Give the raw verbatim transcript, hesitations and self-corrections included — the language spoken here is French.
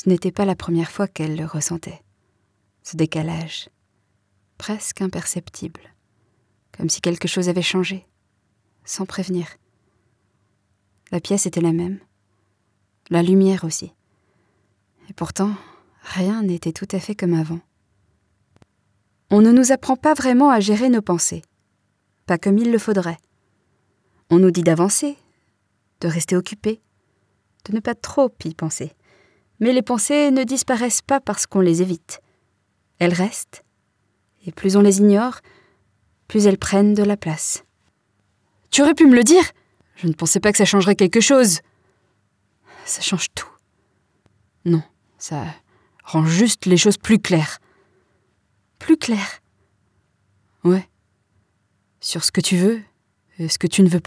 Ce n'était pas la première fois qu'elle le ressentait. Ce décalage, presque imperceptible, comme si quelque chose avait changé, sans prévenir. La pièce était la même, la lumière aussi. Et pourtant, rien n'était tout à fait comme avant. On ne nous apprend pas vraiment à gérer nos pensées, pas comme il le faudrait. On nous dit d'avancer, de rester occupé, de ne pas trop y penser. Mais les pensées ne disparaissent pas parce qu'on les évite. Elles restent, et plus on les ignore, plus elles prennent de la place. « Tu aurais pu me le dire ? Je ne pensais pas que ça changerait quelque chose. » »« Ça change tout. » »« Non, ça rend juste les choses plus claires. »« Plus claires ?»« Ouais. Sur ce que tu veux et ce que tu ne veux pas. »